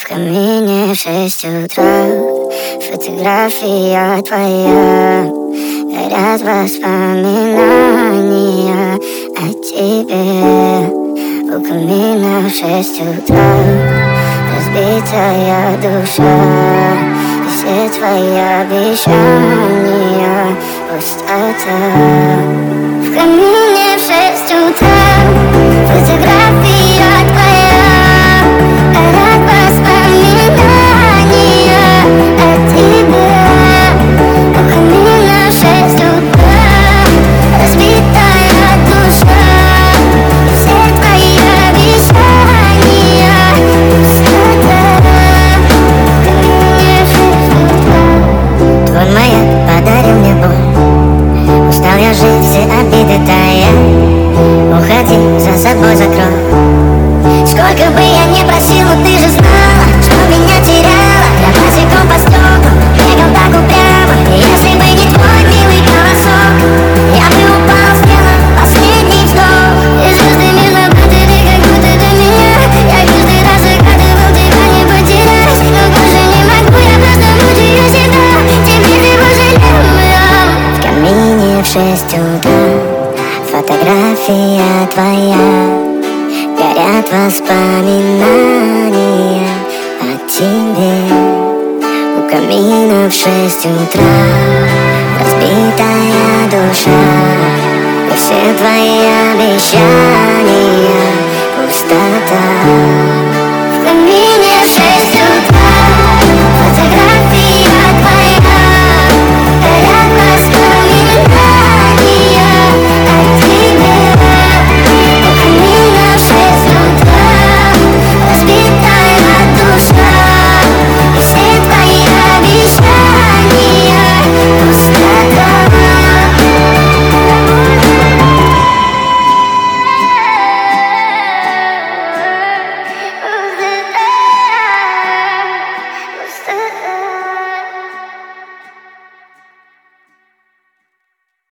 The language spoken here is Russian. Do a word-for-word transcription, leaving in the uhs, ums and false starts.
В камине в шесть утра, фотография твоя, горят воспоминания о тебе. У камина в шесть утра, разбитая душа, и все твои обещания пустота. В камине в шесть утра, фотография твоя, горят воспоминания о тебе. У камина в шесть утра, разбитая душа, и все твои обещания пустота. В камине в шесть утра. Твой маяк подарил мне боль, устал я жить, все обиды тая. Уходи, за собой закрой. Сколько бы я ни просил, но ты же знала, что меня теряла. Я босиком по стеклам бегал так упрямо. Если бы не твой милый голосок, я бы упал, сделал последний вздох. И звезды мир наблюдали, как будто до меня. Я каждый раз загадывал тебя не потерять, но больше не могу, я просто мучаю себя. Теперь ты пожалел. В камине в шесть утра, фотография твоя, горят воспоминания о тебе. У камина в шесть утра, разбитая душа, и все твои обещания пустота.